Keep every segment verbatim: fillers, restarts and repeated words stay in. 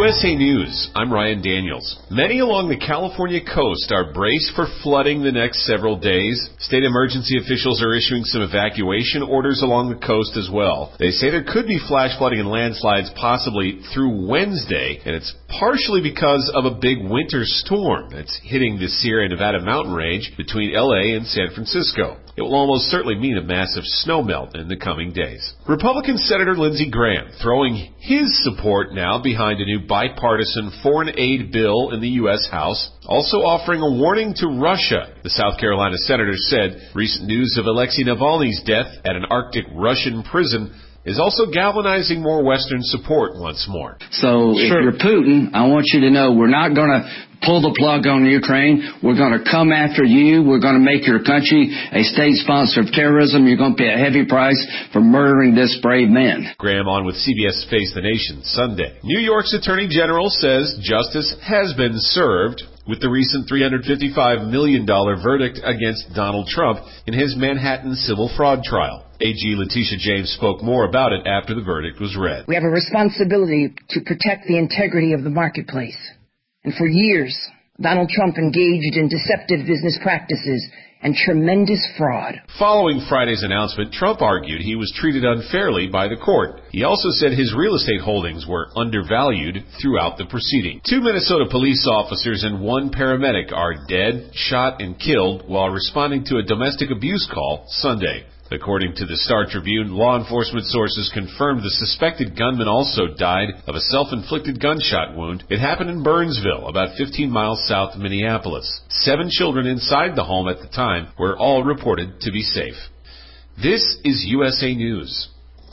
U S A News, I'm Ryan Daniels. Many along the California coast are braced for flooding the next several days. State emergency officials are issuing some evacuation orders along the coast as well. They say there could be flash flooding and landslides possibly through Wednesday, and it's partially because of a big winter storm that's hitting the Sierra Nevada mountain range between L A and San Francisco. It will almost certainly mean a massive snowmelt in the coming days. Republican Senator Lindsey Graham throwing his support now behind a new bipartisan foreign aid bill in the U S House, also offering a warning to Russia. The South Carolina senator said recent news of Alexei Navalny's death at an Arctic Russian prison is also galvanizing more Western support once more. So if sure. you're Putin, I want you to know we're not going to pull the plug on Ukraine. We're going to come after you. We're going to make your country a state sponsor of terrorism. You're going to pay a heavy price for murdering this brave man. Graham on with C B S Face the Nation Sunday. New York's Attorney General says justice has been served with the recent three hundred fifty-five million dollars verdict against Donald Trump in his Manhattan civil fraud trial. A G Letitia James spoke more about it after the verdict was read. We have a responsibility to protect the integrity of the marketplace. And for years, Donald Trump engaged in deceptive business practices and tremendous fraud. Following Friday's announcement, Trump argued he was treated unfairly by the court. He also said his real estate holdings were undervalued throughout the proceeding. Two Minnesota police officers and one paramedic are dead, shot, and killed while responding to a domestic abuse call Sunday. According to the Star Tribune, law enforcement sources confirmed the suspected gunman also died of a self-inflicted gunshot wound. It happened in Burnsville, about fifteen miles south of Minneapolis. Seven children inside the home at the time were all reported to be safe. This is U S A News.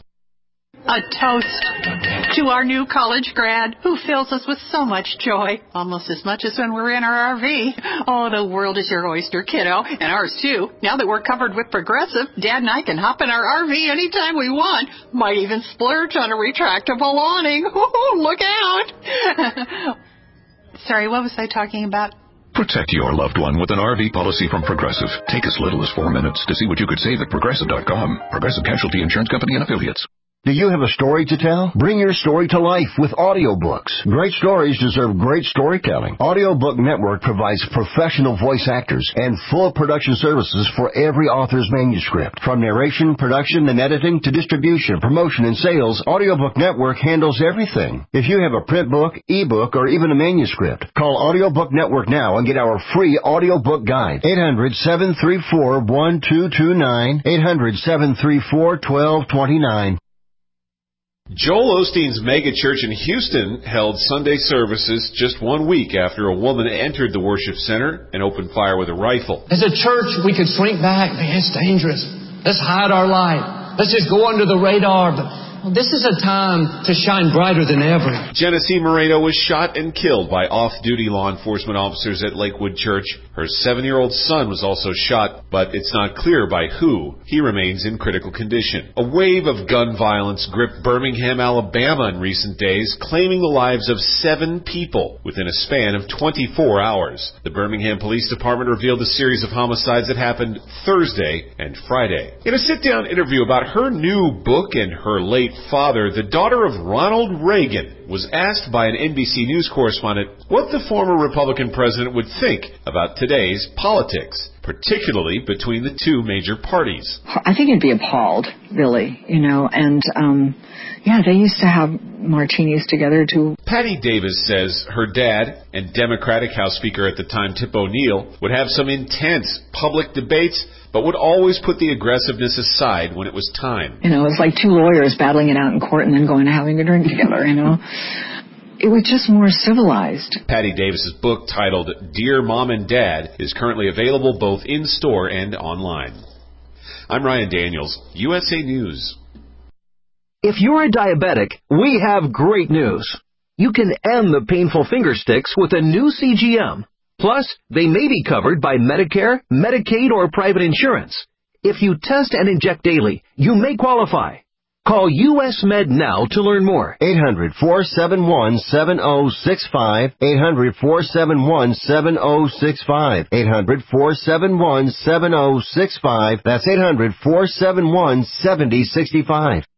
A toast to our new college grad who fills us with so much joy, almost as much as when we're in our R V. Oh, the world is your oyster, kiddo, and ours too. Now that we're covered with Progressive, Dad and I can hop in our R V anytime we want. Might even splurge on a retractable awning. Ooh, look out! Sorry, what was I talking about? Protect your loved one with an R V policy from Progressive. Take as little as four minutes to see what you could save at Progressive dot com. Progressive Casualty Insurance Company and Affiliates. Do you have a story to tell? Bring your story to life with audiobooks. Great stories deserve great storytelling. Audiobook Network provides professional voice actors and full production services for every author's manuscript. From narration, production, and editing to distribution, promotion, and sales, Audiobook Network handles everything. If you have a print book, ebook, or even a manuscript, call Audiobook Network now and get our free audiobook guide. eight hundred, seven three four, one two two nine, eight hundred, seven three four, one two two nine. Joel Osteen's megachurch in Houston held Sunday services just one week after a woman entered the worship center and opened fire with a rifle. As a church, we could shrink back. Man, it's dangerous. Let's hide our light. Let's just go under the radar. But well, this is a time to shine brighter than ever. Genesee Moreno was shot and killed by off-duty law enforcement officers at Lakewood Church. Her seven-year-old son was also shot, but it's not clear by who. He remains in critical condition. A wave of gun violence gripped Birmingham, Alabama in recent days, claiming the lives of seven people within a span of twenty-four hours. The Birmingham Police Department revealed a series of homicides that happened Thursday and Friday. In a sit-down interview about her new book and her late father, the daughter of Ronald Reagan was asked by an N B C News correspondent what the former Republican president would think about today's politics, particularly between the two major parties. I think he'd be appalled, really, you know, and, um, yeah, they used to have martinis together, too. Patty Davis says her dad and Democratic House Speaker at the time, Tip O'Neill, would have some intense public debates, but would always put the aggressiveness aside when it was time. You know, it's like two lawyers battling it out in court and then going and having a drink together, you know. It was just more civilized. Patty Davis's book, titled Dear Mom and Dad, is currently available both in-store and online. I'm Ryan Daniels, U S A News. If you're a diabetic, we have great news. You can end the painful finger sticks with a new C G M. Plus, they may be covered by Medicare, Medicaid, or private insurance. If you test and inject daily, you may qualify. Call U S Med now to learn more. eight hundred, four seven one, seven oh six five. eight hundred, four seven one, seven oh six five. eight hundred, four seven one, seven oh six five. That's eight hundred, four seven one, seven oh six five.